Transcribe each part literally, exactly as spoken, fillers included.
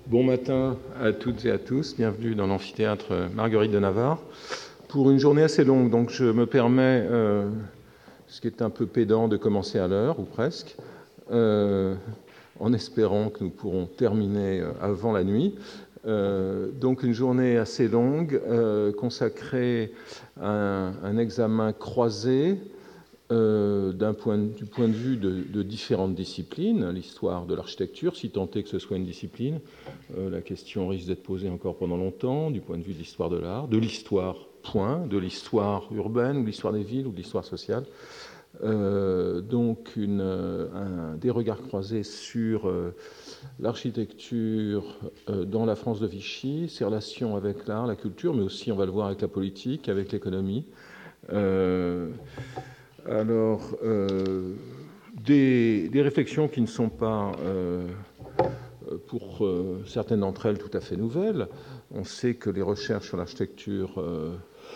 Bon matin à toutes et à tous, bienvenue dans l'amphithéâtre Marguerite de Navarre pour une journée assez longue. Donc je me permets, euh, ce qui est un peu pédant, de commencer à l'heure, ou presque, euh, en espérant que nous pourrons terminer avant la nuit. Euh, donc une journée assez longue, euh, consacrée à un, un examen croisé, Euh, d'un point, du point de vue de, de différentes disciplines, l'histoire de l'architecture, si tant est que ce soit une discipline, euh, la question risque d'être posée encore pendant longtemps, du point de vue de l'histoire de l'art, de l'histoire, point, de l'histoire urbaine, ou de l'histoire des villes, ou de l'histoire sociale. Euh, donc une, un, des regards croisés sur euh, l'architecture euh, dans la France de Vichy, ses relations avec l'art, la culture, mais aussi, on va le voir, avec la politique, avec l'économie. Euh, Alors, euh, des, des réflexions qui ne sont pas, euh, pour euh, certaines d'entre elles, tout à fait nouvelles. On sait que les recherches sur l'architecture, euh,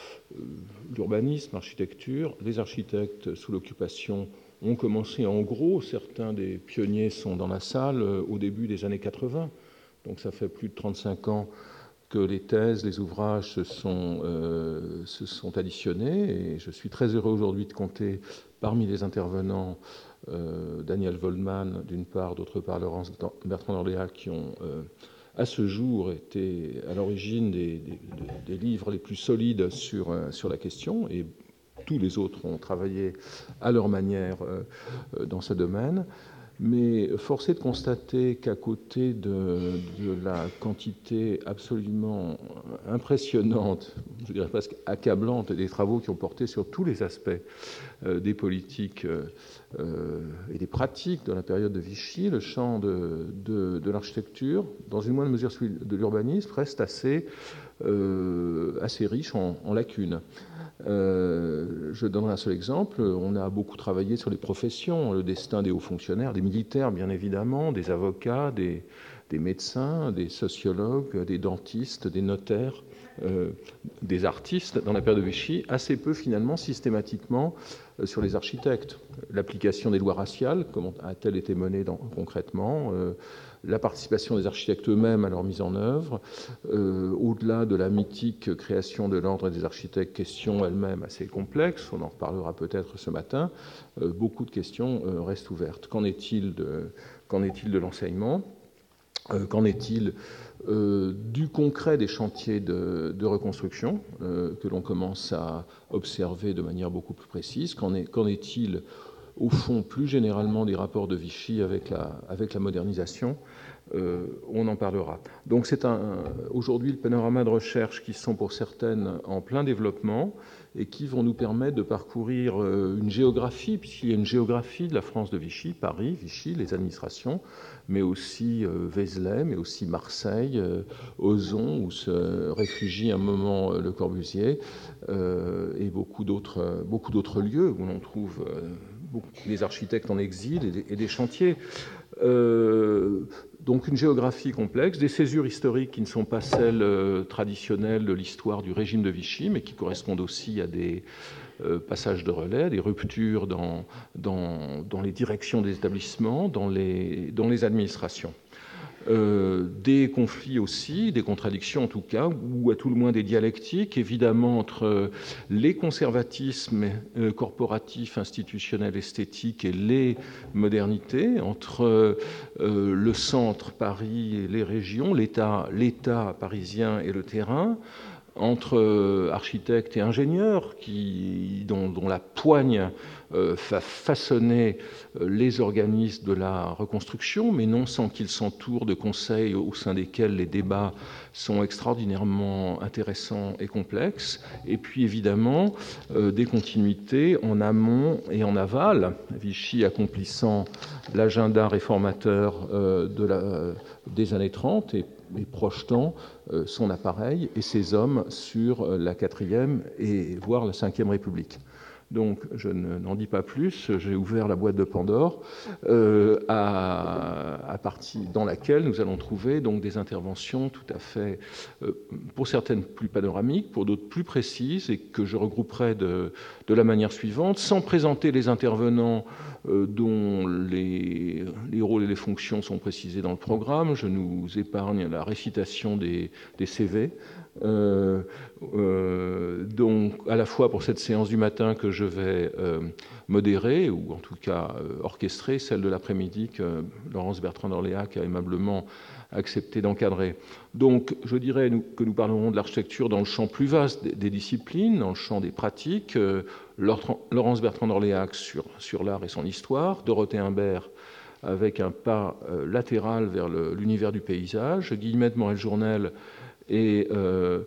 l'urbanisme, l'architecture, les architectes sous l'occupation ont commencé en gros. Certains des pionniers sont dans la salle euh, au début des années quatre-vingts. Donc ça fait plus de trente-cinq ans que les thèses, les ouvrages se sont, euh, se sont additionnés, et je suis très heureux aujourd'hui de compter parmi les intervenants euh, Daniel Voldman, d'une part, d'autre part Laurence Bertrand d'Orléac, qui ont euh, à ce jour été à l'origine des, des, des livres les plus solides sur, euh, sur la question, et tous les autres ont travaillé à leur manière euh, dans ce domaine. Mais force est de constater qu'à côté de, de la quantité absolument impressionnante, je dirais presque accablante, des travaux qui ont porté sur tous les aspects euh, des politiques euh, et des pratiques de la période de Vichy, le champ de, de, de l'architecture, dans une moindre mesure celui de l'urbanisme, reste assez, euh, assez riche en, en lacunes. Euh, je donnerai un seul exemple. On a beaucoup travaillé sur les professions, le destin des hauts fonctionnaires, des militaires bien évidemment, des avocats, des, des médecins, des sociologues, des dentistes, des notaires, euh, des artistes dans la période de Vichy, assez peu finalement systématiquement euh, sur les architectes. L'application des lois raciales, comment a-t-elle été menée dans, concrètement euh, la participation des architectes eux-mêmes à leur mise en œuvre, euh, au-delà de la mythique création de l'ordre des architectes, question elle-même assez complexe, on en reparlera peut-être ce matin, euh, beaucoup de questions euh, restent ouvertes. Qu'en est-il de, qu'en est-il de l'enseignement ? euh, Qu'en est-il euh, du concret des chantiers de, de reconstruction euh, que l'on commence à observer de manière beaucoup plus précise ? Qu'en est, qu'en est-il au fond, plus généralement, des rapports de Vichy avec la, avec la modernisation, euh, on en parlera. Donc c'est un, aujourd'hui le panorama de recherche qui sont pour certaines en plein développement et qui vont nous permettre de parcourir euh, une géographie, puisqu'il y a une géographie de la France de Vichy, Paris, Vichy, les administrations, mais aussi euh, Vézelay, mais aussi Marseille, euh, Ozon, où se réfugie un moment euh, Le Corbusier, euh, et beaucoup d'autres, beaucoup d'autres lieux où l'on trouve euh, des architectes en exil et des, et des chantiers. Euh, donc une géographie complexe, des césures historiques qui ne sont pas celles euh, traditionnelles de l'histoire du régime de Vichy, mais qui correspondent aussi à des euh, passages de relais, des ruptures dans, dans, dans les directions des établissements, dans les, dans les administrations. Euh, des conflits aussi, des contradictions en tout cas, ou à tout le moins des dialectiques, évidemment, entre les conservatismes euh, corporatifs, institutionnels, esthétiques et les modernités, entre euh, le centre, Paris, et les régions, l'État, l'État parisien et le terrain, entre architectes et ingénieurs qui, dont, dont la poigne euh, va façonner les organismes de la reconstruction, mais non sans qu'ils s'entourent de conseils au sein desquels les débats sont extraordinairement intéressants et complexes, et puis évidemment euh, des continuités en amont et en aval, Vichy accomplissant l'agenda réformateur euh, de la, des années trente et et projetant euh, son appareil et ses hommes sur euh, la quatrième et voire la cinquième République. Donc, je n'en dis pas plus. J'ai ouvert la boîte de Pandore, euh, à, à partir dans laquelle nous allons trouver donc des interventions tout à fait, euh, pour certaines plus panoramiques, pour d'autres plus précises, et que je regrouperai de, de la manière suivante, sans présenter les intervenants euh, dont les, les rôles et les fonctions sont précisés dans le programme. Je nous épargne la récitation des, des C V. Euh, euh, donc, à la fois pour cette séance du matin que je vais euh, modérer, ou en tout cas euh, orchestrer, celle de l'après-midi que Laurence Bertrand d'Orléac a aimablement accepté d'encadrer. Donc, je dirais nous, que nous parlerons de l'architecture dans le champ plus vaste des, des disciplines, dans le champ des pratiques. Euh, Laurence Bertrand d'Orléac sur, sur l'art et son histoire, Dorothée Imbert avec un pas euh, latéral vers l'univers du paysage, Guillemette Morel-Journel et euh,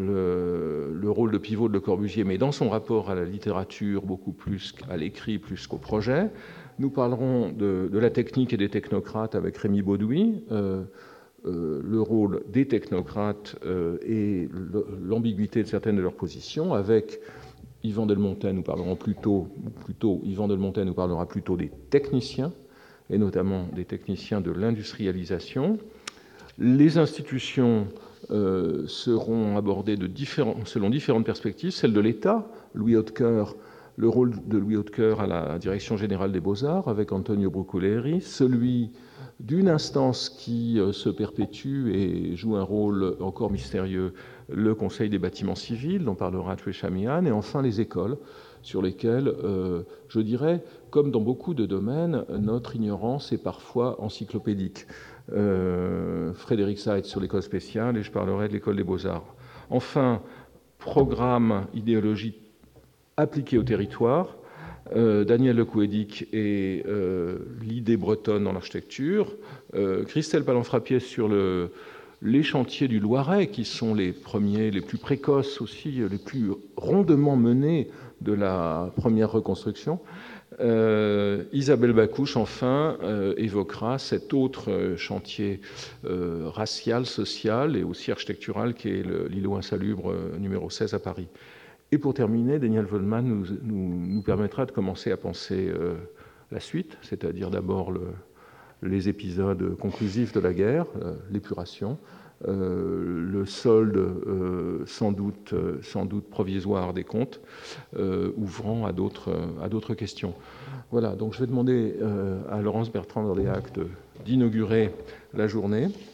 le, le rôle de pivot de Le Corbusier, mais dans son rapport à la littérature, beaucoup plus qu'à l'écrit, plus qu'au projet. Nous parlerons de, de la technique et des technocrates avec Rémi Baudouy, euh, euh, le rôle des technocrates euh, et l'ambiguïté de certaines de leurs positions, avec Yvan Delmontet, nous parlerons plutôt, plutôt, Yvan Delmontet nous parlera plutôt des techniciens, et notamment des techniciens de l'industrialisation. Les institutions euh, seront abordées de différents, selon différentes perspectives, celle de l'État, Louis Hautecoeur, le rôle de Louis Hautecoeur à la Direction générale des Beaux-Arts avec Antonio Brucoleri, celui d'une instance qui euh, se perpétue et joue un rôle encore mystérieux, le Conseil des bâtiments civils, dont parlera Trisha Mihan, et enfin les écoles, sur lesquelles, euh, je dirais, comme dans beaucoup de domaines, notre ignorance est parfois encyclopédique. Euh, Frédéric Seitz sur l'école spéciale, et je parlerai de l'école des beaux-arts. Enfin, programme idéologie appliquée au territoire, euh, Daniel Lecouédic et euh, l'idée bretonne dans l'architecture, euh, Christelle Palan-Frappies sur le, les chantiers du Loiret, qui sont les premiers, les plus précoces aussi, les plus rondement menés de la première reconstruction. Euh, Isabelle Bacouche, enfin, euh, évoquera cet autre euh, chantier euh, racial, social et aussi architectural qui est l'îlot insalubre euh, numéro seize à Paris. Et pour terminer, Daniel Vollmann nous, nous, nous permettra de commencer à penser euh, la suite, c'est-à-dire d'abord le, les épisodes conclusifs de la guerre, euh, l'épuration, Euh, le solde euh, sans doute, euh, sans doute provisoire des comptes, euh, ouvrant à d'autres à d'autres questions. Voilà, donc je vais demander euh, à Laurence Bertrand d'Orléac d'inaugurer la journée.